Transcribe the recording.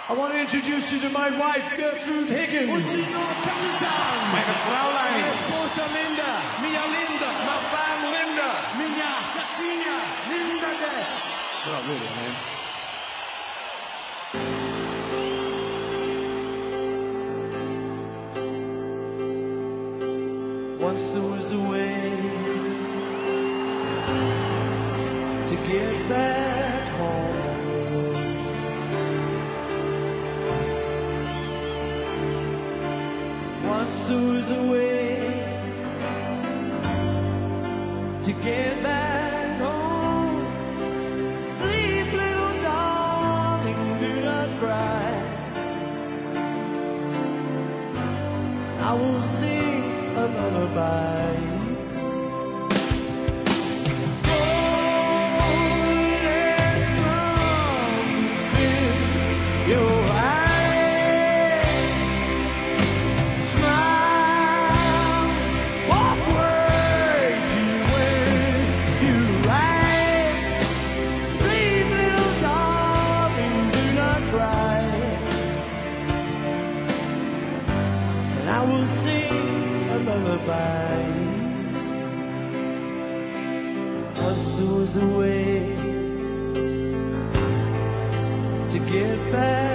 I want to introduce you to my wife, Gertrude Higgins. Und Sie noch Pakistan. Meine Fraulein. Meine Esposa Linda. Mia Linda. My fam Linda. Mia Katia. Linda Des. Not really, man. Once there was a way to get back home. Once there was a way to get back home. Sleep, little darling, do not cry. I will sing a lullaby. Golden suns fill your eyes. Smiles walk words you when you ride. Sleep, little darling, do not cry. And I will sing a lullaby. Once there was a way to get back